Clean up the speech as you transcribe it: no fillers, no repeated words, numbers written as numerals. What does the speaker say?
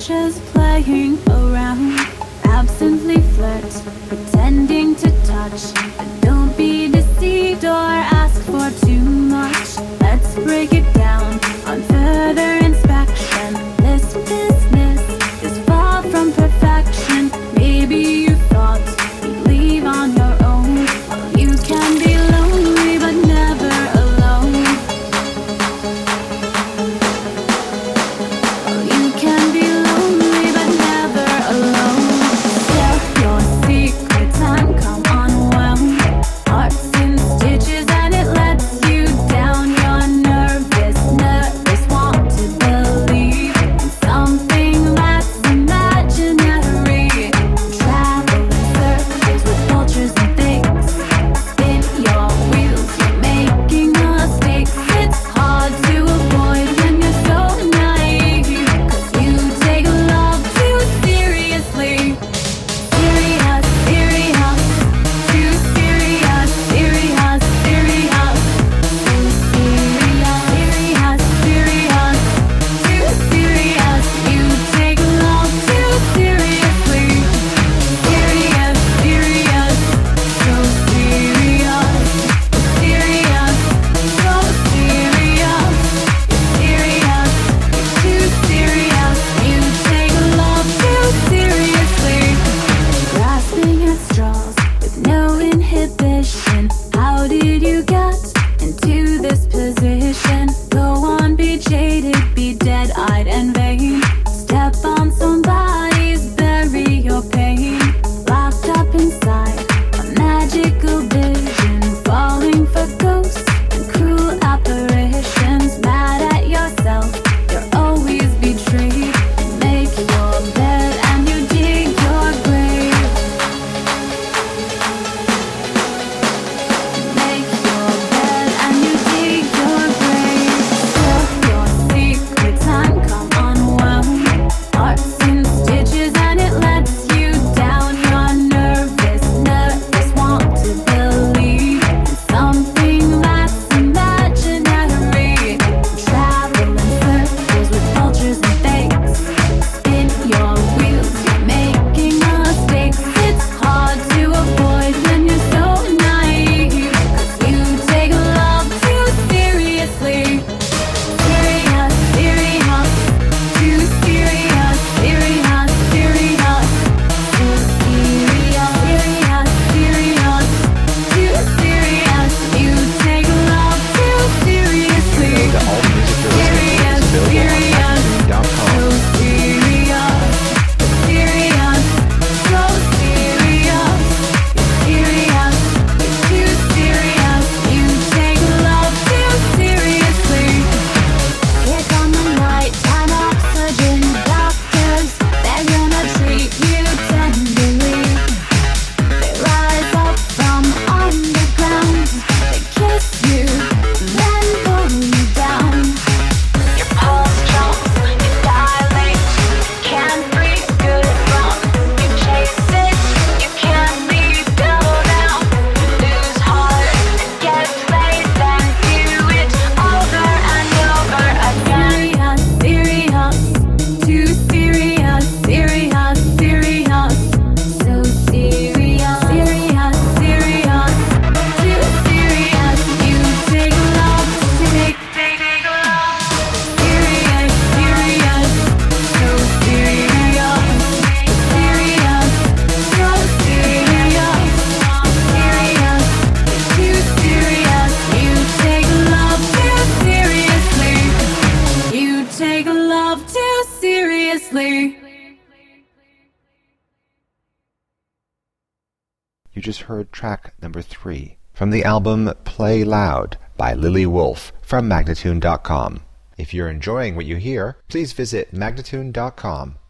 just playing around. Absently flirt, pretending to touch. But don't be deceived or ask for too much. Let's break it down on further inspection. This business is far from perfection. Maybe you thought you'd leave on your own. Well, you can be lonely but never alone. Well, you can be lonely but never alone. Tell your secrets and come unwound. Hearts in stitches and it lets you down. You're nervous, want to believe in something that's imaginary. Travel in circles with vultures and things. Spin your wheels, you're making mistakes. It's hard to avoid when you're so naive. 'Cause you take love too seriously. Serious, serious, too serious, serious, serious. So serious, serious, serious, too serious. You take love too seriously. Serious, serious, so serious, serious, so serious, serious, too serious. You take love too seriously. Grasping at straws with no inhibition. How did you get into this position? Go on, be jaded, be dead-eyed and vain. Step on somebody's, bury your pain. Locked up inside a magical vision. Falling for ghosts and cruel apparitions. Mad at yourself, you're always betrayed. Make your bed and you dig your grave. Make your bed and you dig your grave. Tell your secrets and come unwound. Hearts in stitches and it lets you down. You're nervous, want to believe in something that's imaginary. Travel in circles with vultures and fakes. Spin your wheels, you're making mistakes. It's hard to avoid when you're so naive. 'Cause you take love too seriously. Serious, serious, too serious, serious, serious. So serious, serious, serious, too serious. You take love too seriously. To all the music you're listening to is available on Magdatoon.com. So serious, serious, so serious, serious, too serious. You take love too seriously. Here come the nighttime oxygen doctors. They're gonna treat you tenderly. They rise up from underground. They kiss you, then pull you down. Your pulse jumps, you dilate, can't breathe good from. You chase it, you can't leave, double down. Lose heart and get played, then do it over and over again. Serious, serious, too serious, serious, serious. So serious, serious, serious, too serious. You take love, take love. Serious, serious, so serious, serious, so serious, serious, too serious. You take love too seriously. You take love too seriously. You just heard track number 3 from the album Play Loud by Lily Wolf from Magdatoon.com. If you're enjoying what you hear, please visit Magdatoon.com